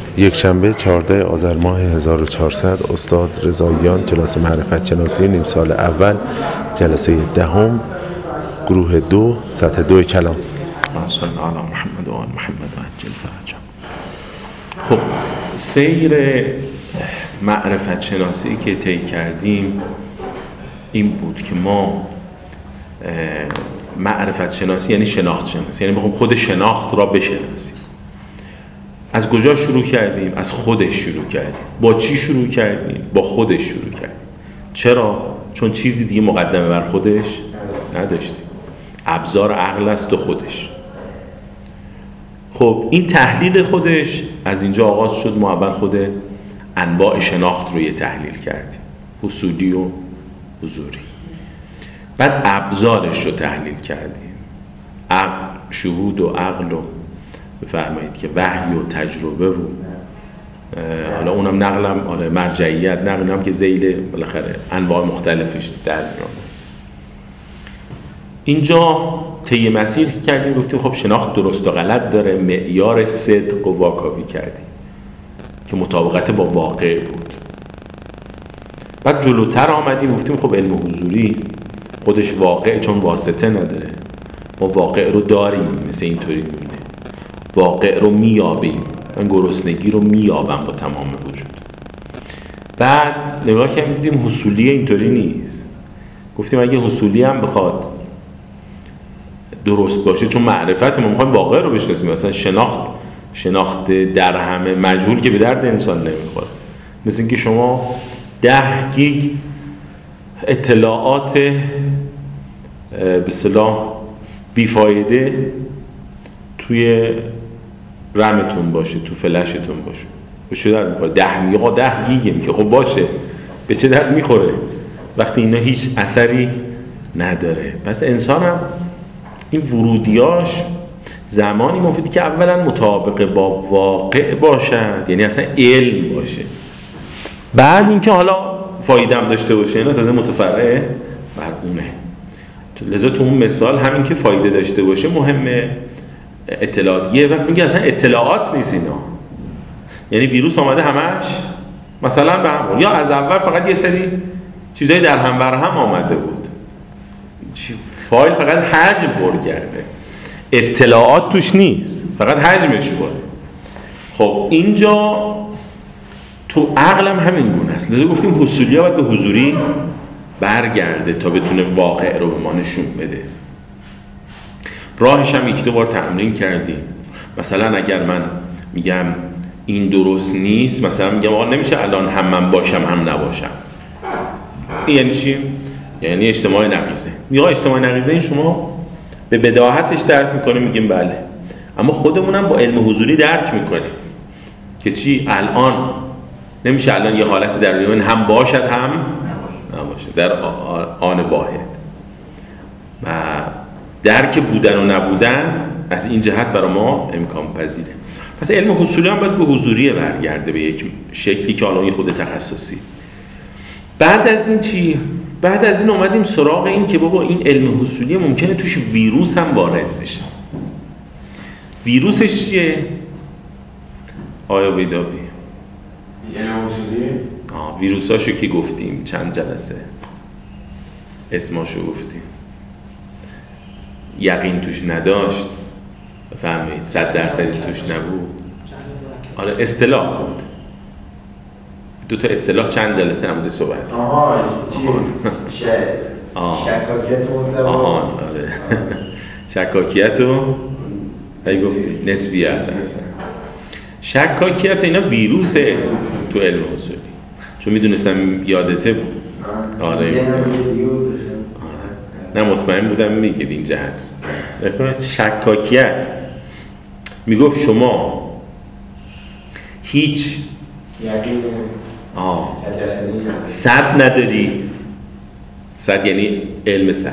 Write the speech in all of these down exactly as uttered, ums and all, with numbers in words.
یک شنبه چهاردهم آذر ماه هزار و چهارصد استاد رضاییان کلاس معرفت شناسی نیم سال اول جلسه دهم گروه دو سطح دو کلام. صلی الله علی محمد و آل محمد و عجل فرجهم. خب سیر معرفت شناسی که طی کردیم این بود که ما معرفت شناسی یعنی شناخت شناسی، یعنی بخوام خود شناخت را بشناسیم. از کجا شروع کردیم؟ از خودش شروع کردیم. با چی شروع کردیم؟ با خودش شروع کردیم. چرا؟ چون چیزی دیگه مقدمه بر خودش نداشتیم. ابزار عقل است و خودش. خب این تحلیل خودش از اینجا آغاز شد. ما اول خود انواع شناخت رو یه تحلیل کردیم، حصولی و حضوری. بعد ابزارش رو تحلیل کردیم، عقل، شهود و عقل و بفرمایید که وحی و تجربه و حالا اونم نقلم آره مرجعیت نقلم که ذیل بالاخره انواع مختلفش در میاد. اینجا طی مسیر کردیم، گفتیم خب شناخت درست و غلط داره، معیار صدق و واکاوی کردیم که مطابقت با واقع بود. بعد جلوتر آمدیم گفتیم خب علم حضوری خودش واقع چون واسطه نداره، ما واقع رو داریم، مثل اینطوری میبینه واقع رو میابیم، من گرسنگی رو میابم با تمام وجود. بعد نگاه کردیم دیدیم حصولی اینطوری نیست، گفتیم اگه حصولی هم بخواد درست باشه چون معرفت ما میخوایم واقع رو بشناسیم، مثلا شناخت شناخت در همه مجهول که به درد انسان نمیخوره. مثل اینکه شما ده گیگ اطلاعات به اصطلاح بیفایده توی رمتون باشه، تو فلشتون باشه، به چه درد میخوره؟ ده میگه ده گیگه، میگه خب باشه، به چه درد میخوره وقتی اینا هیچ اثری نداره؟ پس انسان هم این ورودیاش زمانی مفیدی که اولا مطابق با واقع باشد، یعنی اصلا علم باشه، بعد اینکه حالا فایده هم داشته باشه، اینا تازه متفرعه بر اونه. لذا تو اون مثال همین که فایده داشته باشه مهمه. اطلاعات یه وقت میگه اصلا اطلاعات نیست اینا، یعنی ویروس آمده همش مثلا به هم، یا از اول فقط یه سری چیزایی در هم بر هم آمده بود، فایل فقط حجم پر کرده، اطلاعات توش نیست، فقط حجمش بره. خب اینجا تو عقلم همین گونه است. لذا گفتیم حصولی ها باید به حضوری برگرده تا بتونه واقع رو به ما نشون بده. راهش هم یک دو بار تمرین کردیم. مثلا اگر من میگم این درست نیست، مثلا میگم آقا نمیشه الان هم من باشم هم نباشم. این یعنی چی؟ یعنی اجتماع نقیضه. میگه اجتماع نقیضه این شما به بداهتش درک میکنیم، میگیم بله، اما خودمونم با علم حضوری درک میکنیم که چی الان نمیشه الان یه حالت در بیان هم باشد هم نباشد در آن واحد. و درک بودن و نبودن از این جهت برای ما امکان پذیره. پس علم حصولی هم باید به حضوری برگرده به یک شکلی که الان خود تخصصی. بعد از این چی؟ بعد از این اومدیم سراغ این که بابا این علم حصولی ممکنه توش ویروس هم وارد بشه. ویروسش چیه؟ آیا بیدابی؟ علم حصولی؟ آه ویروساشو که گفتیم چند جلسه اسماشو گفتیم، یقین توش نداشت، فهمید صد درصدی توش نبود، آره اصطلاح بود، دو تا اصطلاح چند جلسه نموده صحبت. آها چی؟ شکاکیت مطلق. آها آره شکاکیت رو ای گفتی نسبیه اصلا شکاکیت اینا ویروسه تو علم حصولی، چون میدونستم یادته بود. آره نه مطمئن بودم میگید این جهت. شکاکیت میگفت شما هیچ یقین آه صد نداری، صد یعنی علم صد.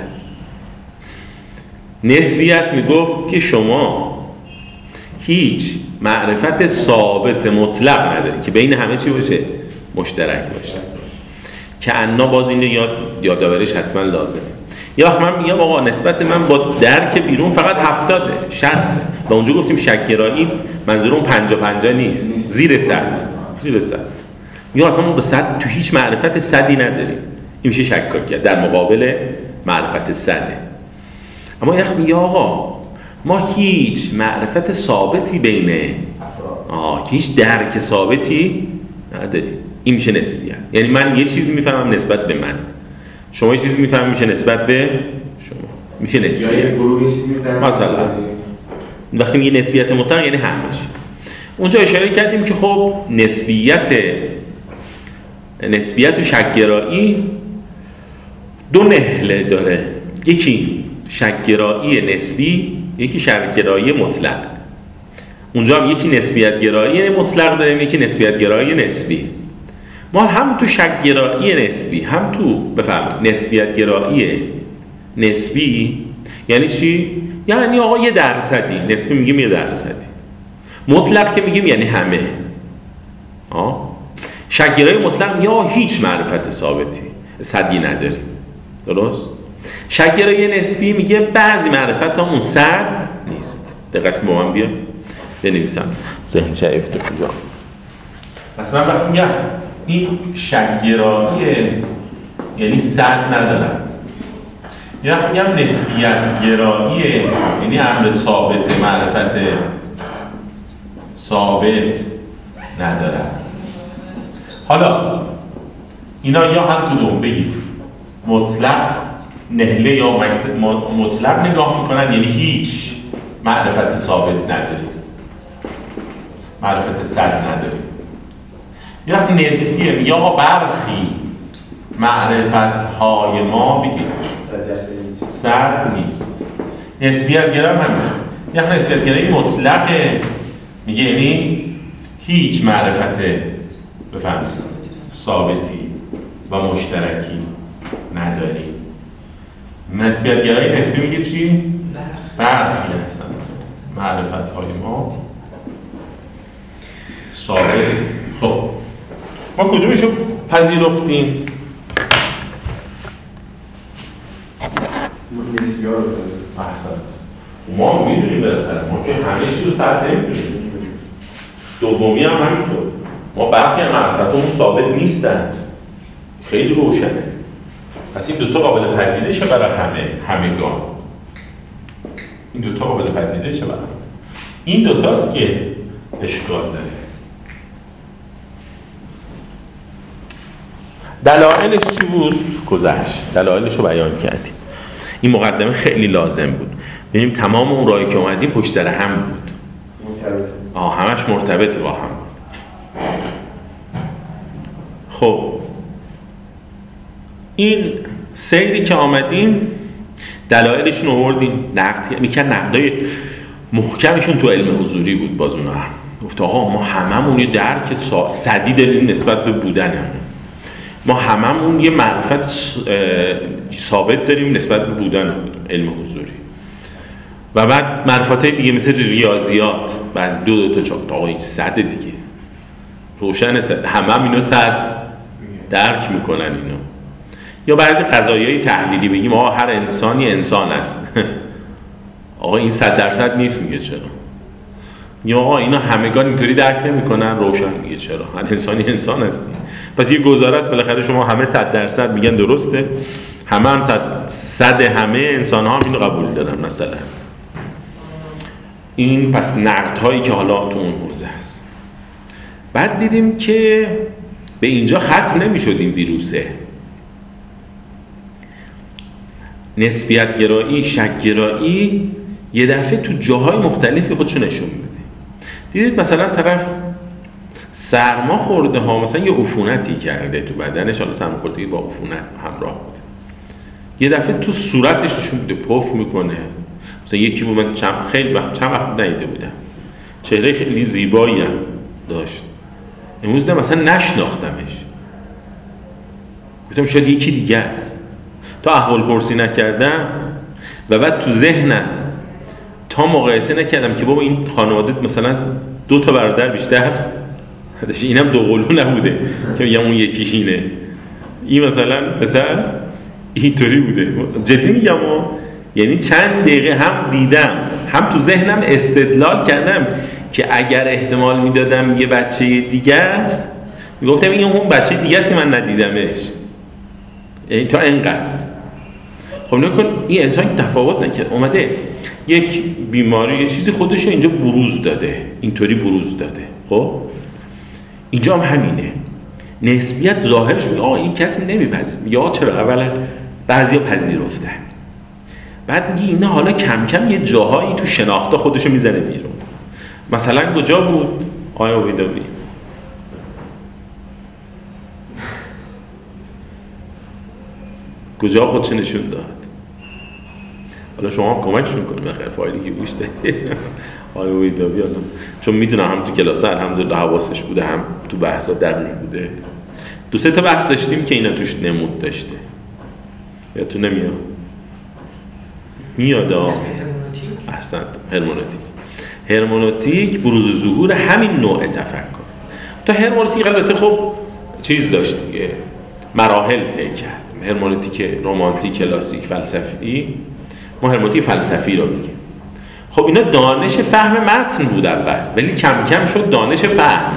نسبیت میگفت که شما هیچ معرفت ثابت مطلق نداری که بین همه چی باشه مشترک باشه، که انا باز این یاد یادآوریش حتما لازمه. یا من میگم آقا نسبت من با درک بیرون فقط هفتاده شصته، و اونجا گفتیم شک‌گرایی منظور اون پنجا پنجا نیست، زیر صد، زیر صد. یا اصلا ما به صد تو هیچ معرفت صدی نداریم، این میشه شکاکیت در مقابل معرفت صده. اما یخ میگه آقا ما هیچ معرفت ثابتی بین آه هیچ درک ثابتی نداریم، این میشه نسبیت. یعنی من یه چیزی میفهمم نسبت به من، شما یه چیزی میفهمم میشه نسبت به شما، میشه نسبیت. مثلا وقتی میگه نسبیت مطلق یعنی همش. اونجا اشاره کردیم که خب نسبیت نسبیت و شک‌گرایی دو نهله داره، یکی شک‌گرایی نسبی، یکی شک‌گرایی مطلق. اونجا هم یکی نسبیت گرایی مطلق داریم، یکی نسبیت گرایی نسبی. ما هم تو شک‌گرایی نسبی هم تو بفهمید نسبیت گرایی نسبی یعنی چی؟ یعنی آقا یه درصدی، نسبی میگیم یه درصدی، مطلق که میگیم یعنی همه. آه شک‌گرایی مطلق یا هیچ معرفت ثابتی صدی نداریم، درست؟ شک‌گرایی نسبی میگه بعضی معرفت همون صد نیست. دقت با من بیا بنویسم ذهن شعیف تو کجا. مثلا وقتی میگم این شک‌گرایی یعنی صد ندارم، یا وقتی میگم نسبیت گرایی یعنی امر ثابت معرفت ثابت ندارم. حالا اینا یا هر کدوم بگید مطلق نهله یا مطلق نگاه میکنن، یعنی هیچ معرفت ثابت نداریم، معرفت صد نداریم. یا نسبیه، یا برخی معرفت های ما بگید صد نیست. نسبیت گرایی همین، یا نسبیت گرایی مطلقه میگه یعنی هیچ معرفت بفهمید ثابتی و مشترکی نداریم. نسبیت گرایی نسبی میگه چی؟ برخی هستن معرفت های ما ثابت است. خب ما کدومشو پذیرفتیم؟ نسبی‌ها رو داریم. احسن. ما میدونیم بالاخره، ما که همه چی رو صد نمیدونیم. دومی هم همینطور، ما برخی از معرفت‌هامون ثابت نیستن، خیلی روشنه. پس این دوتا قابل پذیرشه برای همه همگان. این دوتا قابل پذیرشه برای همه. این دوتاست که اشکال داره. دلایلش چی بود؟ گذشت. دلایلش رو بیان کردیم. این مقدمه خیلی لازم بود. ببینیم تمام اون راهی که اومدیم پشت سر هم بود. مرتبط. آه همش مرتبط با هم. خب این سیری که آمدیم دلایلشون آوردیم، نقد میکرد، نقدای محکمشون تو علم حضوری بود. باز اونا هم گفت آقا ما هممون یه درک صدی داریم نسبت به بودنمون، ما هممون یه معرفت ثابت داریم نسبت به بودن علم حضوری. و بعد معرفت‌های دیگه مثل ریاضیات بعضی دو دو تا چهار تا آقا این صد دیگه روشن صد، همه هم اینو صد درک میکنن اینو. یا بعضی قضایای تحلیلی بگیم آقا هر انسانی انسان است آقا این صد درصد نیست، میگه چرا؟ یا آقا اینا همگان اینطوری درک نمیکنن، روشن، میگه چرا؟ هر انسانی انسان هستی. پس یه گزاره است بالاخره شما همه صد درصد میگن درسته، همه هم صد صد همه انسان ها هم اینو قبول دارن مثلا. این پس نقد هایی که حالا تو اون حوزه هست. بعد دیدیم که به اینجا ختم نمیشد این ویروسه. نسبیت گرایی، شک گرایی یه دفعه تو جاهای مختلفی خودشو نشون میده. دیدید مثلا طرف سرما خورده ها، مثلا یه عفونتی کرده تو بدنش، حالا سرما خوردگی با عفونت همراه بود، یه دفعه تو صورتش نشون میده، پف میکنه. مثلا یکی بود من چند خیلی وقت چند وقت ندیده بودم، چهره خیلی زیبایی هم داشت، امروز مثلا نشناختمش، گفتم شاید یکی دیگه است، تا احوال پرسی نکردم و بعد تو ذهنم تا مقایسه نکردم که بابا این خانواده مثلا دو تا برادر بیشتر داشت، اینم دو قلو نبوده که میگم اون یکیش اینه، این مثلا پسر اینطوری بوده. جدی میگم، یعنی چند دقیقه هم دیدم هم تو ذهنم استدلال کردم که اگر احتمال میدادم یه بچه دیگه است میگفتم این اون بچه دیگه است که من ندیدمش، یعنی تا اینقدر. خب نکن این انسان تفاوت نکرد، اومده یک بیماری یه چیزی خودش رو اینجا بروز داده، اینطوری بروز داده. خب اینجا هم همینه، نسبیت ظاهرش میگه آه این کسی نمیپذیره، میگه آه چرا اولا بعضیا پذیرفتن، بعد میگه اینا حالا کم کم یه جاهایی تو شناخته خودشو میزنه بیرون. مثلا کجا بود آیا ویداوی؟ کجا خودش نشون داد؟ حالا شما هم کمکشون کنید بخیر فایلی که گوش دادید. آیا ویداوی حالا چون میدونم هم تو کلاس الحمدلله حواسش بوده، هم تو بحثا دقیق بوده. دو سه تا بحث داشتیم که اینا توش نمود داشته. یادتون نمیاد؟ میاد ها. احسنت. هرمنوتیک. هرمنوتیک بروز ظهور همین نوع تفکر. تا هرمنوتیک البته خب چیز داشت دیگه، مراحل طی کرد. هرمنوتیک رمانتیک کلاسیک فلسفی، ما هرمنوتیک فلسفی رو میگیم. خب اینا دانش فهم متن بود اول، ولی کم کم شد دانش فهم.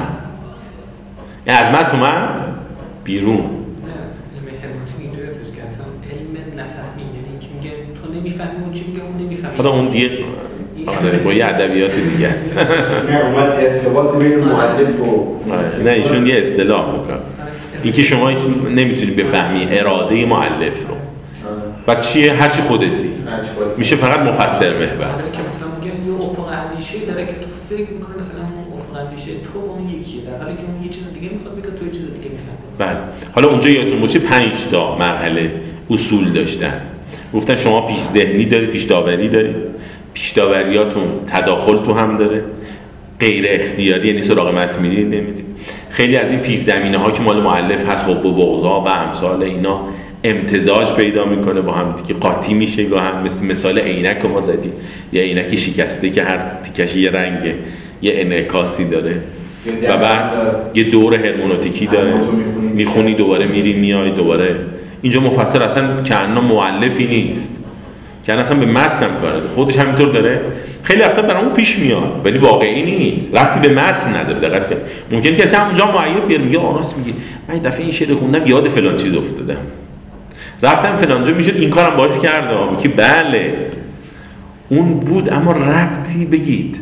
یعنی از متن اومد بیرون. نه، هرمنوتیک اینطوری هستش که اصلا علم نفهمی، یعنی که میگه تو نمیفهمی اون چی میگه اون نمیفهمی. حالا اون دیگه آره با یه ادبیات دیگه است. نه اومد ارتباط بین مؤلف و نه ایشون یه اصطلاح میکنه. این که شما هیچ نمیتونی بفهمی اراده مؤلف رو. و چیه هر چی خودتی. میشه فقط مفسر محور. که مثلا میگه یه افق اندیشه‌ای داره که تو فکر می‌کنی مثلا اون افق اندیشه تو اون یکیه، در حالی که اون یه چیز دیگه میخواد بگه تو یه چیز دیگه میفهمی. بله. حالا اونجا یادتون باشه پنج تا مرحله اصول داشتن. گفتن شما پیش ذهنی دارید، پیش داوری دارید. پیش داوریاتون تداخل تو هم داره. غیر اختیاری یعنی سراغ متن میرید نمیرید. خیلی از این پیش زمینه‌ها که مال مؤلف هست حب و بغضا و امثال اینا امتزاج پیدا میکنه با هم دیگه، قاطی میشه گاهن، مثل مثال عینک ما زدیم، یه عینکی شکسته که هر تیکش یه رنگه، یه انعکاسی داره و بعد یه دور هرمنوتیکی داره، میخونی دوباره میری میای دوباره. اینجا مفسر اصلا کأنه مؤلفی نیست، که اصلا به متن هم کار نداره، خودش همینطور داره. خیلی وقتا برامون پیش میاد ولی واقعی نیست، ربطی به متن نداره. دقت کن ممکن که اصلا اونجا معید بیاد میگه آراس میگه من این دفعه این شعر خوندم یاد فلان چیز افتادم، رفتم فلانجا میشد این کارم باهاش کردم، که بله اون بود اما ربطی بگید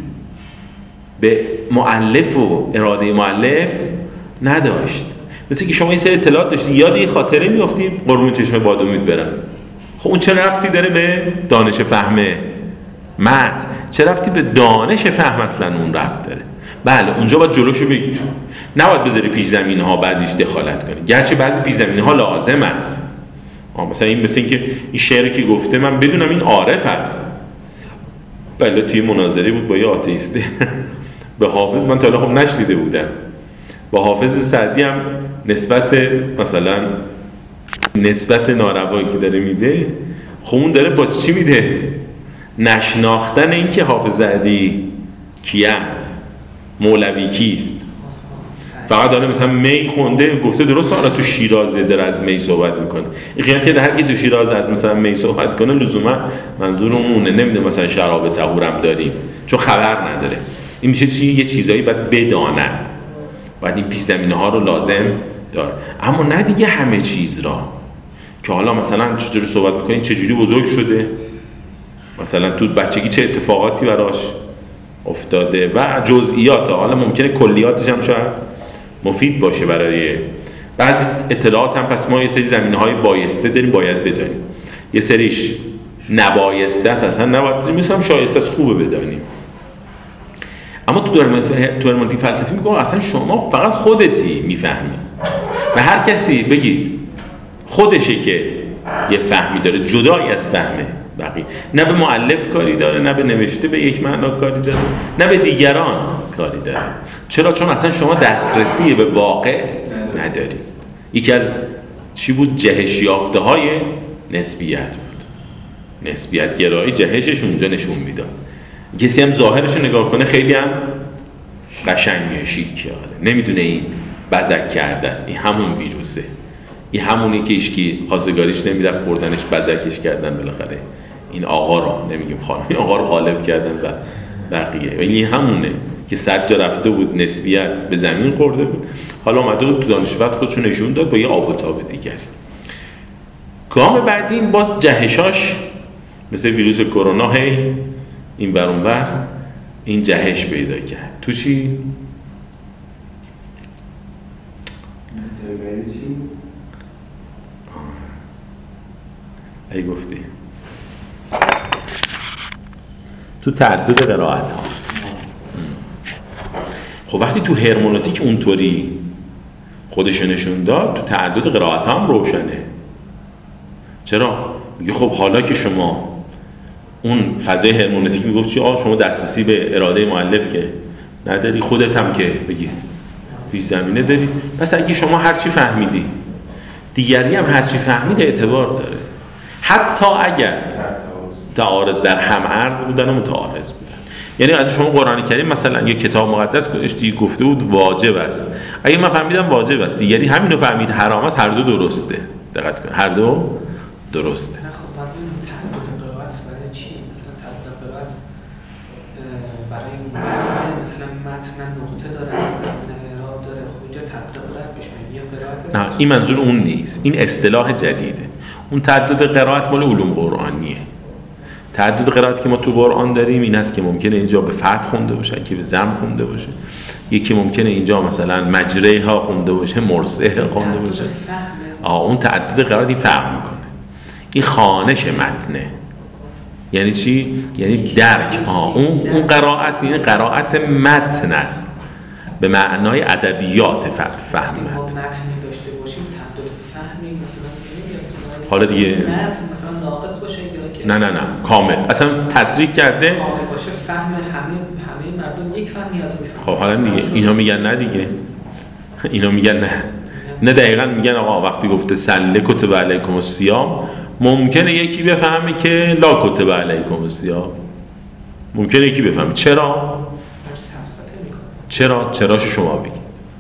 به مؤلف و اراده مؤلف نداشت. مثل که شما این سری اطلاعات داشتی یاد یه خاطره میافتی قربون چشم بادامید برم، خب اون چه ربطی داره به دانش فهمه متن؟ چه ربطی به دانش فهم اصلا اون ربط داره؟ بله اونجا باید جلوشو بگیری، نباید بذاری پیش زمینه ها بعضیش دخالت کنی، گرچه بعضی پیش زمینه ها لازم است. مثلا این مثل این که این شعری که گفته من بدونم این عارف است. بله توی مناظره بود با یه آتئیسته به حافظ، من تا حالا خب نشنیده بودم، با حافظ سعدی هم نسبت مثلا نسبت ناروایی که داره میده، خب اون داره با چی میده؟ نشناختن این که حافظ سعدی کیه، مولوی کیست. فقط داره مثلا می خونده، گفته درست حالا تو شیراز داره از می صحبت میکنه، این خیلی که هر کی تو شیراز از مثلا می صحبت کنه لزوما منظور اونه، نمیده مثلا شراب طهورم داریم، چون خبر نداره. این میشه چی؟ یه چیزایی باید بداند، باید این پیش زمینه ها رو لازم داره، اما نه دیگه همه چیز را که حالا مثلا چجوری صحبت میکنین، چجوری بزرگ شده، مثلا تو بچگی چه اتفاقاتی براش افتاده و جزئیات. حالا ممکنه کلیاتش هم شاید مفید باشه برای بعضی اطلاعات هم. پس ما یه سری زمینه‌های بایسته داریم باید بدانیم، یه سریش نبایسته است اصلا نباید، مثلا شایسته است خوبه بدانیم. اما تو تو هرمنوتیک فلسفی میگه اصلا شما فقط خودتی میفهمی و هر کسی بگید خودشه که یه فهمی داره جدایی از فهمه بقیه، نه به مؤلف کاری داره، نه به نوشته به یک معنا کاری داره، نه به دیگران کاری داره. چرا؟ چون اصلا شما دسترسی به واقع نداری. یکی از چی بود؟ جهش یافته های نسبیت بود. نسبیت گرایی جهشش اونجا نشون میداد. کسی هم ظاهرش رو نگاه کنه خیلی هم قشنگه، شیکه، نمیدونه این بزک کرده است، این همون ویروسه، این همونی که ایشکی خواستگاریش نمیرفت بردنش بزکش کردن، بالاخره این آقا رو نمیگیم خانم، این آقا رو غالب کردن و بقیه، این همونه که صد جا رفته بود نسبیت به زمین خورده بود، حالا اومده بود تو دانشورد خودشون نشون داد با یه آب و تاب دیگری. گام بعدی این باز جهشاش مثل ویروس کرونا هی این بر اون بر این جهش پیدا کرد. تو چی؟ ای گفتی تو تعدد قرائت ها. خب وقتی تو هرمنوتیک اونطوری خودش نشون داد، تو تعدد قرائت ها هم روشنه. چرا؟ میگه خب حالا که شما اون فضای هرمنوتیک میگفت چی؟ آه شما دسترسی به اراده مؤلف که نداری، خودت هم که بگی پیش زمینه داری، پس اگه شما هرچی فهمیدی دیگری هم هرچی فهمید اعتبار داره، حتی اگر تعارض در هم عرض بودن و متعارض بودن. یعنی اگه شما قرآن کریم مثلا یه کتاب مقدس گذاشتی گفته بود واجب است، اگه من فهمیدم واجب است دیگری همینو فهمید حرام است، هر دو درسته. دقت کن، هر دو درسته. خب بعد این تعدد قرائت برای چی؟ مثلا تعدد قرائت برای متن، مثلا متن نقطه داره، زمینه اعراب داره، خب اینجا تعدد قرائت بهش میگن قرائت. نه این منظور اون نیست، این اصطلاح جدیده. اون تعدد قرائت مال علوم قرآنیه. تعدد قرائتی که ما تو قرآن داریم این است که ممکنه اینجا به فتح خونده باشه، یکی به ضم خونده باشه، یکی ممکنه اینجا مثلا مجره ها خونده باشه، مرسه خونده باشه. آه اون تعدد قرائت این فرق میکنه. این خوانش متنه. یعنی چی؟ یعنی درک. آه اون اون قرائت این قرائت متن است به معنای ادبیات فهم متن. ما متنی داشته باشیم تعدد فهمی مثلا حالا دیگه متن مثلا ناقص باشه یا که نه نه نه کامل اصلا تصریح کرده کامل باشه، فهم همه همه مردم یک فهمی از اون میفهمن. خب حالا دیگه اینا میگن نه دیگه اینا میگن نه نه دقیقاً میگن آقا وقتی گفته سله کتب علیکم الصیام ممکنه یکی بفهمه که لا کتب علیکم الصیام، ممکنه یکی بفهمه. چرا؟ چرا؟ چراش شما بگید.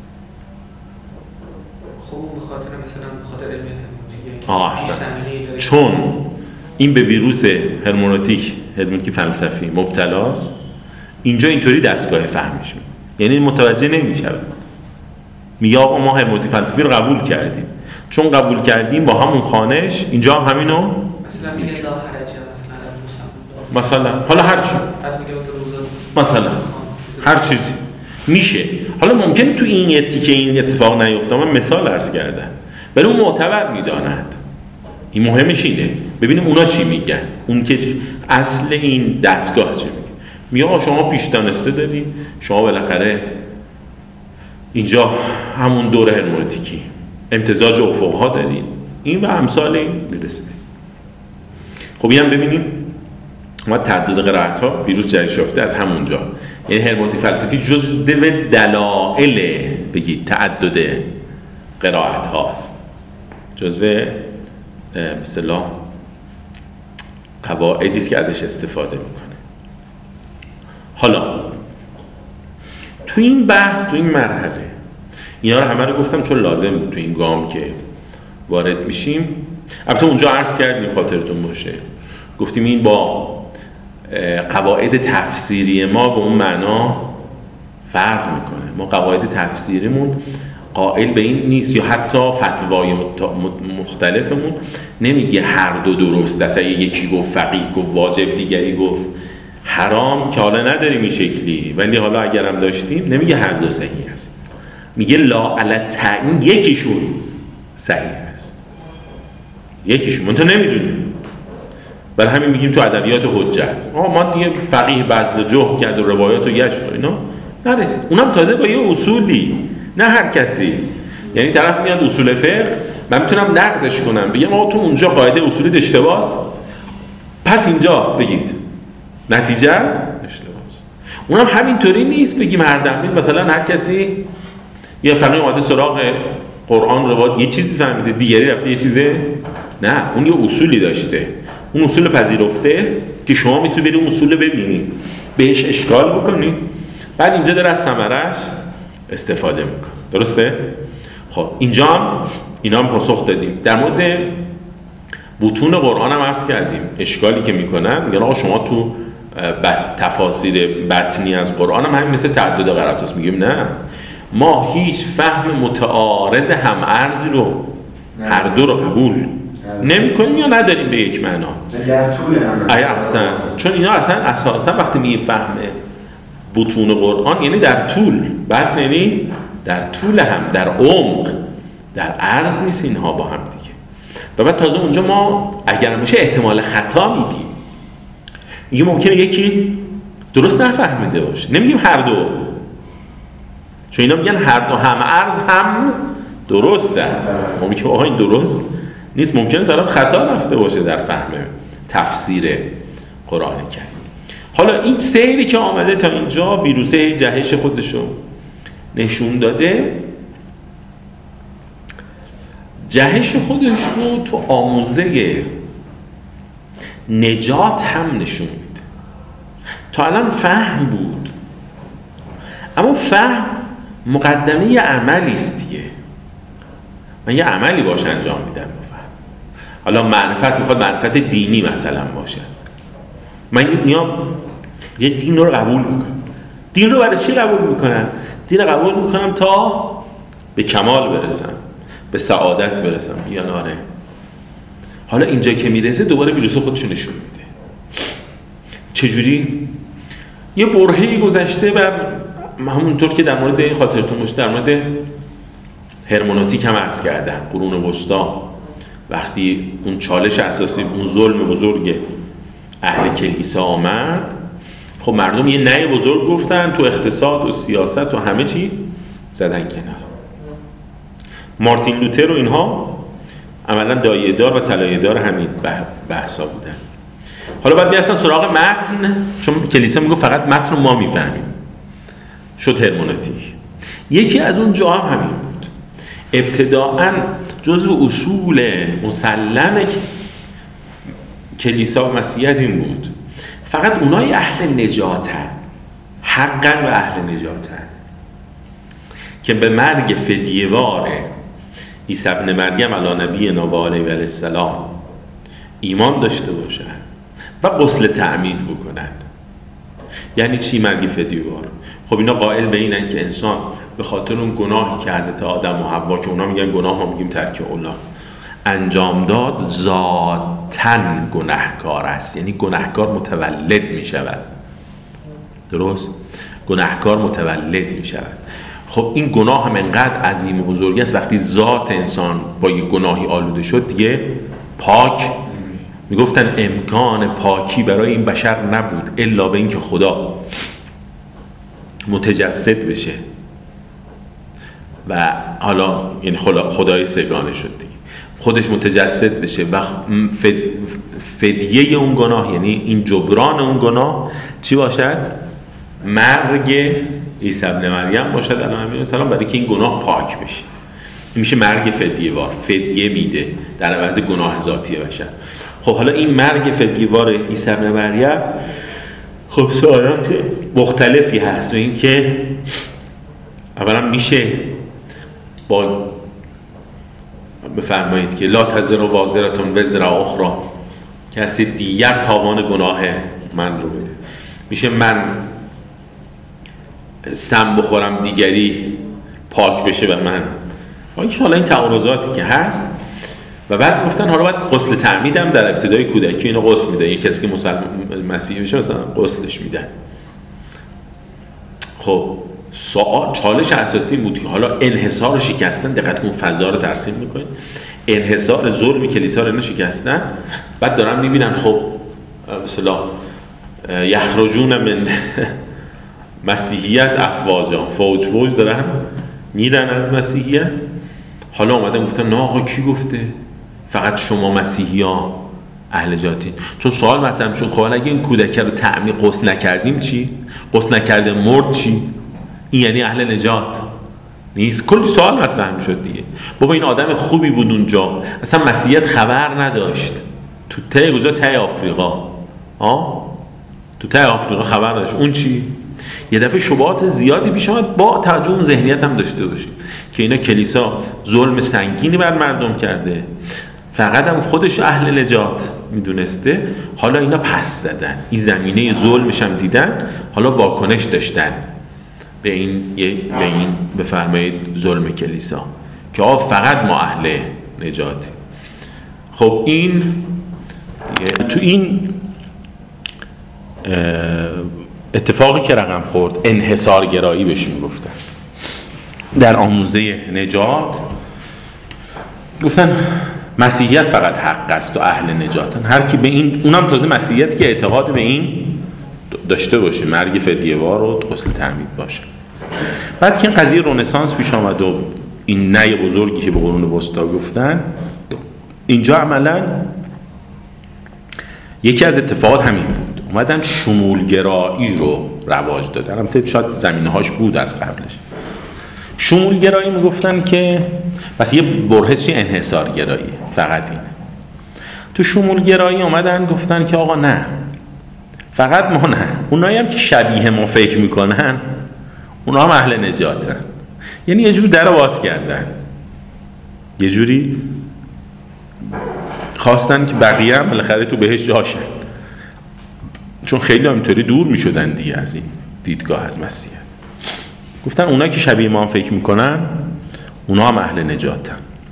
خب به خاطر مثلا به خاطر علم هرمنوتیک آه احسن. چون این به ویروس هرمنوتیک هرمنوتیک فلسفی مبتلاست، اینجا اینطوری دستگاه فهمش میشه، یعنی متوجه نمیشه. میگه آقا ما هرمنوتیک فلسفی رو قبول کردیم، چون قبول کردیم با همون خوانش اینجا هم همینو مثلا میگه لا حرج مثلا مثلا حالا هر چی مثلا هر چیزی میشه. حالا ممکن تو این تیکه این اتفاق نیفته، من مثال عرض کردم ولی اون معتبر میداند. این مهمش اینه ببینیم اونا چی میگن، اون که اصل این دستگاه چی میگه. میگه آقا شما پیش دانسته دارید، شما بالاخره اینجا همون دوره هرمنوتیکی امتزاج افقها دارید، این و امثال این میرسه. خب اینم ببینیم ما تعدد قرائت ها ویروس جهش یافته از همونجا، یعنی هرمنوتیک فلسفی جزء دلایل بگید تعدد قرائت هاست، جزء مثلا قواعدی است که ازش استفاده میکنه. حالا تو این بحث تو این مرحله اینا رو همه رو گفتم چون لازم بود تو این گام که وارد میشیم. البته اونجا عرض کردیم خاطرتون باشه گفتیم این با قواعد تفسیری ما به اون معنا فرق میکنه. ما قواعد تفسیریمون قائل به این نیست، یا حتی فتوای مختلفمون نمیگه هر دو درست است. اگه یکی گفت فقیه گفت واجب دیگری گفت حرام که حالا نداریم این شکلی، ولی حالا اگرم داشتیم نمیگه هر دو صحیح است، میگه لا علی تعیین یکیشون صحیح است، یکیشون من تو نمیدونیم. برای همین میگیم تو ادبیات حجت آه ما دیگه فقیه بذل جهد کرد و روایات و گشت و اینا نرسید، اونم تازه با یه اصولی، نه هر کسی. یعنی طرف میاد اصول فقه من میتونم نقدش کنم بگم آقا تو اونجا قاعده اصولی اشتباهه پس اینجا بگید نتیجه اشتباهه. اونم همینطوری نیست بگیم هر دم مثلا هر کسی یه فقیه اومده سراغ قرآن روایت یه چیزی فهمیده دیگری رفته یه چیزه، نه اون یه اصولی داشته، اون اصول پذیرفته که شما میتونید برید اون اصول ببینید بهش اشکال بکنید، بعد اینجا داره از ثمرش استفاده میکنه. درسته؟ خب اینجا هم اینا هم پاسخ دادیم. در مورد بطون قرآن هم عرض کردیم اشکالی که میکنن، میگن آقا شما تو تفاسیر بطنی از قرآن هم همین مثل تعدد قرائت است. میگیم نه، ما هیچ فهم متعارض هم ارزی رو هر دو رو قبول نمی کنیم یا نداریم به یک معنا. در طول هم ای احسن، چون اینا اصلا اساسا وقتی میگیم فهم بطون قرآن یعنی در طول، بطن یعنی در طول هم، در عمق، در عرض نیست اینها با هم دیگه. و بعد تازه اونجا ما اگر میشه احتمال خطا میدیم، میگه ممکنه یکی درست نفهمیده باشه، نمیگیم هر دو، چون اینا میگن هر دو هم عرض هم درست است. ما میگیم آها این درست نیست، ممکنه طرف خطا رفته باشه در فهم تفسیر قرآن کریم. حالا این سیری که آمده تا اینجا ویروسه جهش خودشو نشون داده، جهش خودش رو تو آموزه نجات هم نشون میده. تا الان فهم بود، اما فهم مقدمه یه عملی است دیگه، من یه عملی باش انجام میدم. حالا معرفت میخواد معرفت دینی مثلا باشه، من میام یه دین رو قبول میکنم. دین رو برای چی قبول میکنم؟ دین رو قبول میکنم تا به کمال برسم، به سعادت برسم یا ناره. حالا اینجا که میرسه دوباره ویروس خودشو نشون میده. چجوری؟ یه برهه‌ای گذشته بر همونطور که در مورد این خاطرتون باشه در مورد هرمنوتیک هم عرض کردم، قرون وسطا وقتی اون چالش اساسی، اون ظلم بزرگ اهل کلیسا آمد، خب مردم یه نه بزرگ گفتن، تو اقتصاد و سیاست و همه چی زدن کنار. مارتین لوتر و اینها عملا دایه‌دار و طلایه‌دار همین بحثا بودن. حالا بعد می‌رفتن سراغ متن، چون کلیسا میگه فقط متن رو ما میفهمیم، شد هرمنوتیک. یکی از اون جاها هم همین بود. ابتداءً جزو اصول مسلم کلیسا و مسیحیت این بود فقط اونای اهل نجاتن، حقاً و اهل نجاتن، که به مرگ فدیه‌وار عیسی ابن مریم علی نبینا و علیه السلام ایمان داشته باشن و غسل تعمید بکنن. یعنی چی مرگ فدیه‌وار؟ خب اینا قائل به اینن که انسان به خاطر اون گناهی که حضرت آدم و حوا، که اونا میگن گناه، ما میگیم ترک اولا، انجام داد، ذاتاً گناهکار است. یعنی گناهکار متولد میشود. درست؟ گناهکار متولد میشود. خب این گناه هم انقدر عظیم و بزرگی است، وقتی ذات انسان با یک گناهی آلوده شد دیگه پاک، میگفتن امکان پاکی برای این بشر نبود الا به اینکه خدا متجسد بشه و حالا یعنی خدای سگانه شد دیگه، خودش متجسد بشه و فدیه اون گناه، یعنی این جبران اون گناه چی باشد؟ مرگ عیسی ابن مریم باشد علیه السلام، برای که این گناه پاک بشه. این میشه مرگ فدیه وار، فدیه میده در عوض گناه ذاتی بشر. خب حالا این مرگ فدیه وار عیسی ابن مریم خب سوالات مختلفی هست. و این که اولا میشه با بفرمایید که لا تزر وازرتون وزر اخرى، کسی دیگر تاوان گناه من رو بده. میشه من سم بخورم دیگری پاک بشه و من، حالا این تعارضاتی که هست. و بعد گفتن حالا باید غسل تعمیدم در ابتدای کودکی اینو غسل میدن، یه کسی که مسلمان مسیحی بشه مثلا غسلش میدن. خب سوال چالش اساسی بود که حالا انحصار رو شکستن، دقت کن فضا رو ترسیم میکنید، انحصار ظلم کلیسا رو شکستن. بعد دارن میبینن خب مثلا یخرجون من مسیحیت افواجا، فوج فوج دارن میرن از مسیحیت. حالا اومدن گفتن نه آقا کی گفته فقط شما مسیحی ها اهل جاتین؟ چون سوال مطرح شد خب اگه این کودک رو تعمید غسل نکردیم چی؟ غسل نکرده مرد چی؟ این یعنی اهل نجات نیست؟ کلی سوال مطرح میشد دیگه. بابا این آدم خوبی بود اونجا، اصلا مسیحیت خبر نداشت، تو ته کجا؟ ته آفریقا. ها تو ته آفریقا خبر نداشت. اون چی؟ یه دفعه شبهات زیادی پیش اومد، با توجه اون ذهنیت هم داشته باشیم که اینا کلیسا ظلم سنگینی بر مردم کرده، فقط هم خودش اهل نجات میدونسته، حالا اینا پس زدن، این زمینه ظلمش هم دیدن، حالا واکنش داشتن به این به این بفرمایید ظلم کلیسا که آه فقط ما اهل نجاتیم. خب این تو این اتفاقی که رقم خورد انحصارگرایی بهش میگفتن در آموزه نجات، گفتن مسیحیت فقط حق است و اهل نجاتن، هر کی به این، اونم تازه مسیحیت که اعتقاد به این داشته باشه، مرگ فدیه‌وار و غسل تعمید باشه. بعد که این قضیه رنسانس پیش آمد و این نی بزرگی که به قرون وسطا گفتن، اینجا عملا یکی از اتفاقات همین بود، اومدن شمولگرایی رو رواج دادن. البته شاید زمینه‌هاش بود از قبلش. شمولگرایی میگفتن که پس یه برهش چی انحصارگرایی، فقط این. تو شمولگرایی اومدن گفتن که آقا نه، فقط ما نه، اونایی هم که شبیه ما فکر میکنن اونا هم اهل نجاتن. یعنی یه جور در باز کردن، یه جوری خواستن که بقیه هم بالاخره تو بهش جاشن، چون خیلی هم اینطوری دور میشدن دیگه از این دیدگاه از مسیحیت. گفتن اونا که شبیه ما هم فکر میکنن اونا هم اهل نجاتن.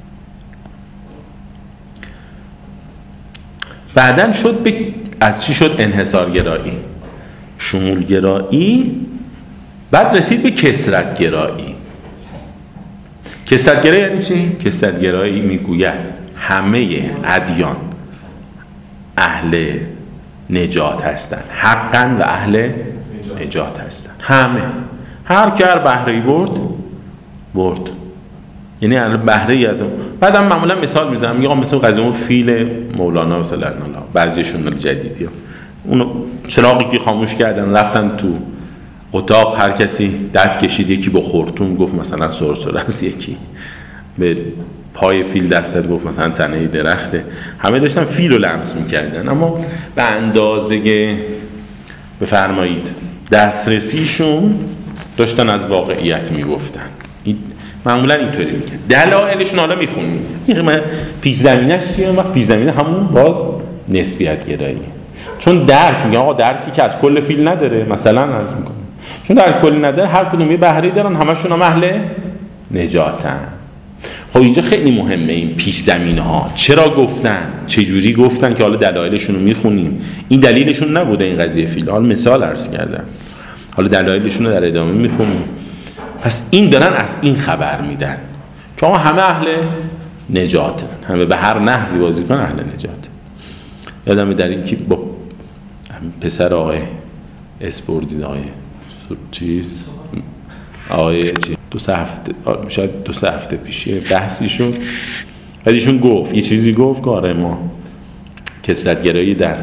بعدن شد به از چی شد انحصارگرایی، شمولگرایی، بعد رسید به کثرتگرایی. کثرتگرایی یعنی چی؟ کثرتگرایی میگوید همه ادیان اهل نجات هستند، حقاً و اهل نجات هستند. همه، هر که هر بهره‌ای برد برد، یعنی هر بهره‌ای از اون. بعدم معمولا مثال میزنم، میگم مثلا قضیه اون فیل مولانا مثلا، بعضیشون جدیدی ها اون چراغی که خاموش کردن رفتن تو اتاق، هر کسی دست کشید، یکی با خورتوم گفت مثلا سرسره است، یکی به پای فیل دست داد گفت مثلا تنه درخته، همه داشتن فیل رو لمس میکردن، اما به اندازه بفرمایید دسترسیشون داشتن از واقعیت میگفتن. این معمولا اینطوری میگن. دلایلشون حالا میخونیم، این پیش زمینش چیه؟ وقت پیش زمینه همون باز نسبیت گرایی، چون درک میگه آقا درکی که از کل فیل نداره، مثلا عرض میکنم چون درک کلی نداره، هر کدوم یه بهره‌ای دارن، همشون هم اهل نجاتن. خب اینجا خیلی مهمه این پیش زمینه ها، چرا گفتن، چه جوری گفتن، که حالا دلایلشون رو میخونیم. این دلیلشون نبوده این قضیه فیل، حالا مثال عرض کردم، حالا دلایلشون رو در ادامه میخونیم. پس این دارن از این خبر میدن که همه اهل نجاتن، همه به هر نحوی بازی کن اهل نجاتن. یادمه در این که با پسر آقای اسپوردی، آقای چیز آقای چی دو سه هفته شاید دو سه هفته پیش بحثی شد، بعدشون گفت یه چیزی گفت که آره ما کثرت‌گرایی در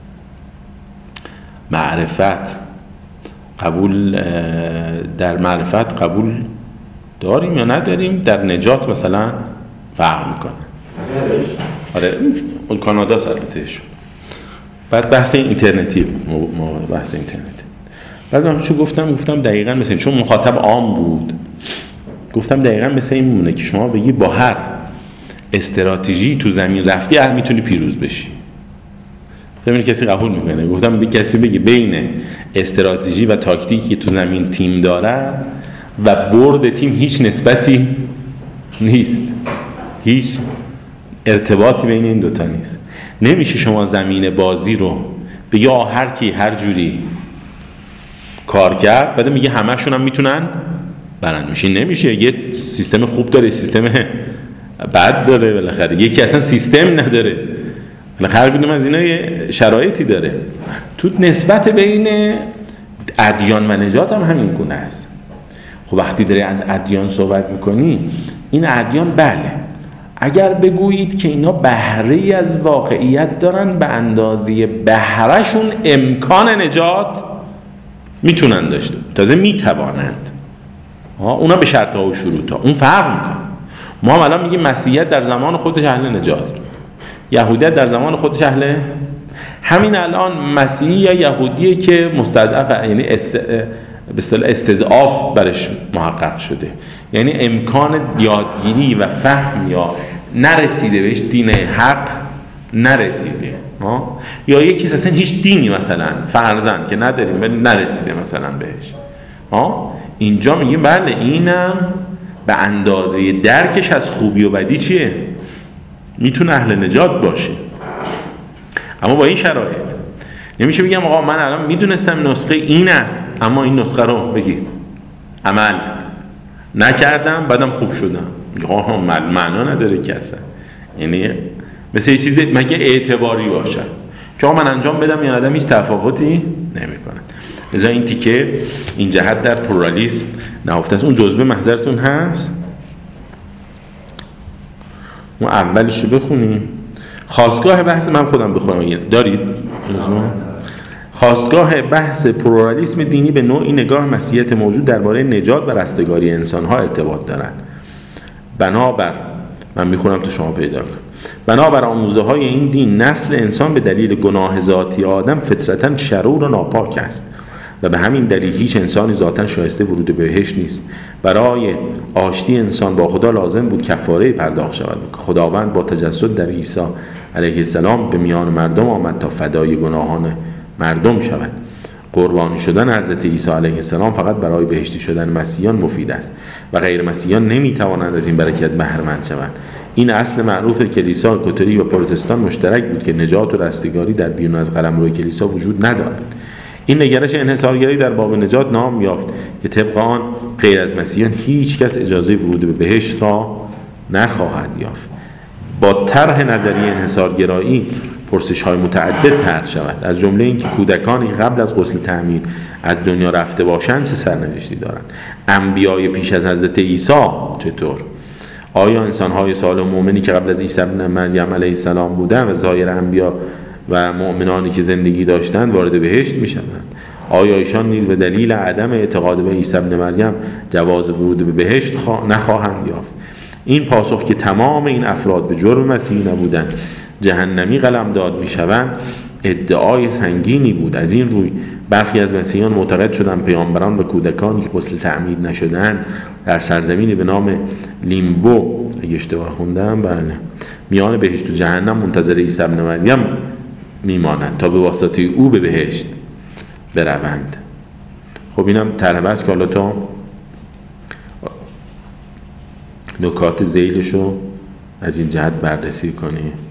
معرفت قبول در معرفت قبول داریم یا نداریم، در نجات مثلا فرق میکنه. آره اون کانادا البته شد. بعد بحث اینترنتی، ما بحث اینترنتی. بعد من چون گفتم گفتم دقیقاً مثلا چون مخاطب عام بود، گفتم دقیقاً مثل این میمونه که شما بگی با هر استراتژی تو زمین رفتی هر میتونی پیروز بشی. ببین کسی قبول میکنه. گفتم دیگه کسی بگی بین استراتژی و تاکتیکی که تو زمین تیم داره و برد تیم هیچ نسبتی نیست، هیچ ارتباطی بین این دوتا نیست. نمیشه شما زمین بازی رو بگی آه هر کی هر جوری کار کرد بعد میگه همه‌شون هم میتونن برنده بشن. نمیشه. یه سیستم خوب داره، سیستم بد داره، بالاخره یکی اصلا سیستم نداره، بالاخره هر کدوم از اینا یه شرایطی داره. تو نسبت بین ادیان و نجات هم همین گونه است. خب وقتی داری از ادیان صحبت میکنی، این ادیان بله اگر بگویید که اینا بهره‌ای از واقعیت دارن، به اندازه بهرهشون امکان نجات میتونن داشته، تازه میتوانند، اونا به شرط‌ها و شروط‌ها اون فرق میکنه. ما هم الان میگیم مسیحیت در زمان خودش اهل نجات، یهودیت در زمان خودش اهل. همین الان مسیحی یا یهودیه که مستضعف، یعنی است... به اصطلاح استضعاف برش محقق شده، یعنی امکان یادگیری و فهم یا نرسیده بهش دین حق نرسیده ها؟ یا یکی اصلا هیچ دینی مثلا فرضاً که نداریم ولی نرسیده مثلا بهش ها؟ اینجا میگیم بله اینم به اندازه درکش از خوبی و بدی چیه؟ میتونه اهل نجات باشه، اما با این شرایط. نمیشه بگم آقا من الان میدونستم نسخه این است اما این نسخه رو بگید عمل نکردم بعدم خوب شدم. آها معنا نداره که اصلا، یعنی مثل یه چیز مگه اعتباری باشه که آقا من انجام بدم یا ندم هیچ تفاوتی نمیکنه. لذا این تیکه این جهت در پلورالیسم نهفته است. اون جزبه محضرتون هست؟ اون اولش رو بخونیم. خواستگاه بحث من خودم بخونم دارید جزبه؟ خواستگاه بحث پلورالیسم دینی به نوعی نگاه مسیحیت موجود درباره نجات و رستگاری انسان‌ها ارتباط دارد. بنابر من میخونم تو شما پیدا کنید. بنابر آموزه های این دین نسل انسان به دلیل گناه ذاتی آدم فطرتاً شرور و ناپاک است و به همین دلیل هیچ انسانی ذاتاً شایسته ورود به بهشت نیست. برای آشتی انسان با خدا لازم بود کفاره پرداخت شود. خداوند با تجسد در عیسی علیه السلام به میان مردم آمد تا فدای گناهان مردم شود. قربانی شدن حضرت عیسی علیه السلام فقط برای بهشتی شدن مسیحیان مفید است و غیر مسیحیان نمیتوانند از این برکت بهره‌مند شوند. این اصل معروف کلیسا کاتولیک و پروتستان مشترک بود که نجات و رستگاری در بیرون از قلمرو کلیسا وجود ندارد. این نگرش انحصارگری در باب نجات نام یافت که طبق آن غیر از مسیحیان هیچ کس اجازه ورود به بهشت را نخواهد یافت. با طرح نظریه انحصارگرایی پرسش های متعدد طرح شود، از جمله اینکه کودکانی قبل از غسل تعمید از دنیا رفته باشند چه سرنوشتی دارند؟ انبیای پیش از حضرت عیسی چطور؟ آیا انسان‌های صالح و مؤمنی که قبل از عیسی ابن مریم علیه السلام بودند و ظاهر انبیا و مؤمنانی که زندگی داشتند وارد بهشت می‌شوند؟ آیا ایشان نیز به دلیل عدم اعتقاد به عیسی ابن مریم جواز ورود به بهشت نخواهند یافت؟ این پاسخ که تمام این افراد به جرم مسیحی نبودند جهنمی قلمداد می‌شوند ادعای سنگینی بود. از این روی برخی از مسیحیان معتقد شدند پیامبران و کودکانی که غسل تعمید نشدند در سرزمینی به نام لیمبو، اگه اشتباه خوندم بله، میان بهشت و جهنم منتظر عیسی ابن مریم میمانند تا به واسطه او به بهشت بروند. خب اینم طرح بحث که حالا تا نکات ذیلشو از این جهت بررسی کنیم.